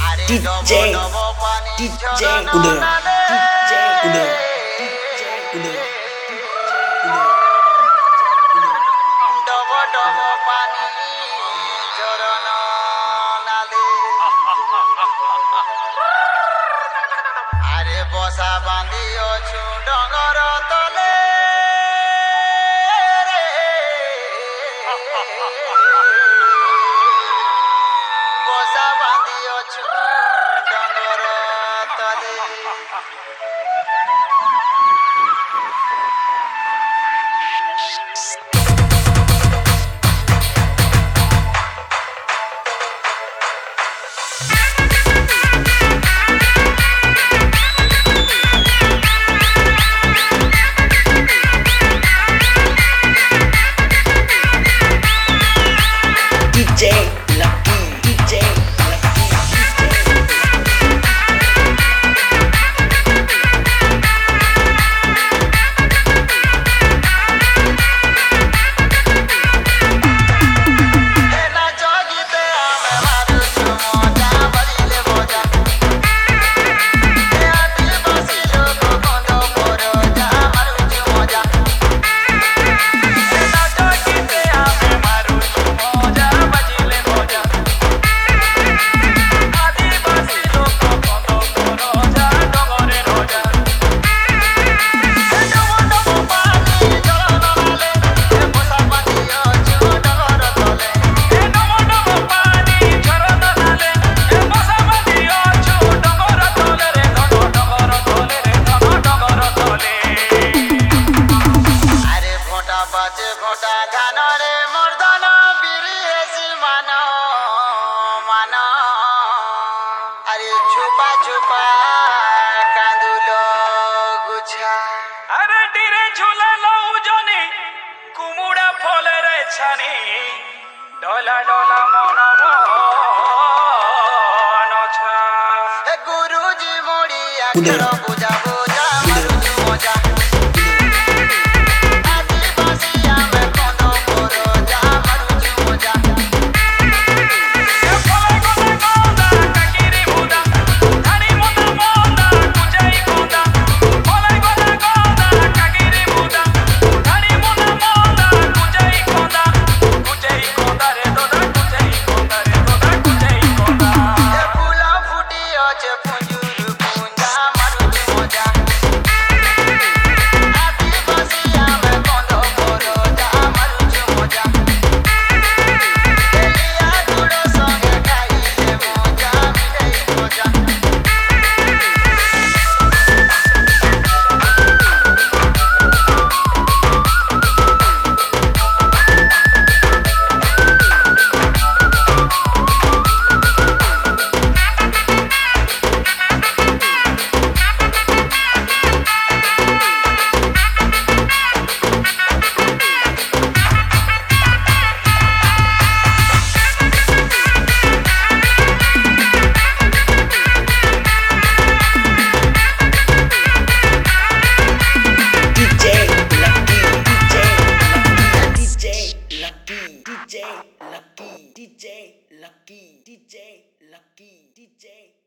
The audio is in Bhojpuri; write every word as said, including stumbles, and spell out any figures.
D J, D J, udah, D J, udah, D J, udah, Are bosa bandi ochu dongor tole bosa bandi ochu dongor tole D J, Lucky, D J, Lucky, na jogite ame maru chumoja balile boja e ati basilo kondo poroja maru chumoja na jogite ame maru chumoja balile boja ati basilo kondo poroja dogore roja e jomondo pani jolona male e bosa patiyo chudagor tole e jomondo pani jolona male e bosa patiyo chudagor tole re dogo dogor tole re dogo dogor tole are phota bache phota dhano re mordana biri esi mano mano are chupa chupa kandulo gucha are dire झूला लो जनी कुमुड़ा फले रे छानी डोला डोला मन मन छा ए गुरुजी मोड़ी अक्षर पूजा पूजा मारुचु मजा आदिवासी आमे कोंदो परोजा मारुचु मजा ए फले कोंदा कोंदा काकिरी बुदा धानी मोंदा मोंदा कुजाई कोंदा फले कोंदा कोंदा काकिरी बुदा धानी मोंदा मोंदा कुजाई कोंदा कुजाई कोंदा रे दोदा कुजाई कोंदा रे दोदा कुजाई कोंदा ए फुला फुटी अचे पुंजुरु पुंजा मारुचु मजा आदिवासी आमे कोंदो परोजा मारुचु मजा एलिया गुड़ो संगे खाइले मजा मिठाई मजा D J, Lucky, D J, Lucky, D J, Lucky, D J, Lucky, D J, Lucky, D J, Lucky, D J.